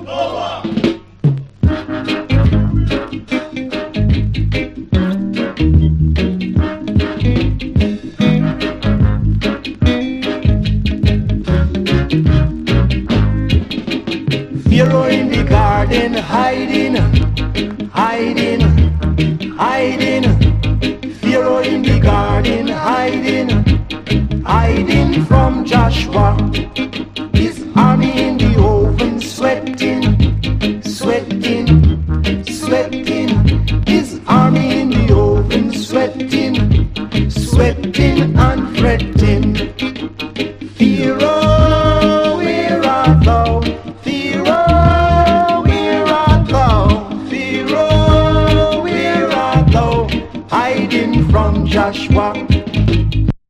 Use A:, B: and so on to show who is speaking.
A: Pharaoh in the garden, hiding, hiding, hiding. Pharaoh in the garden, hiding, hiding from Joshua. His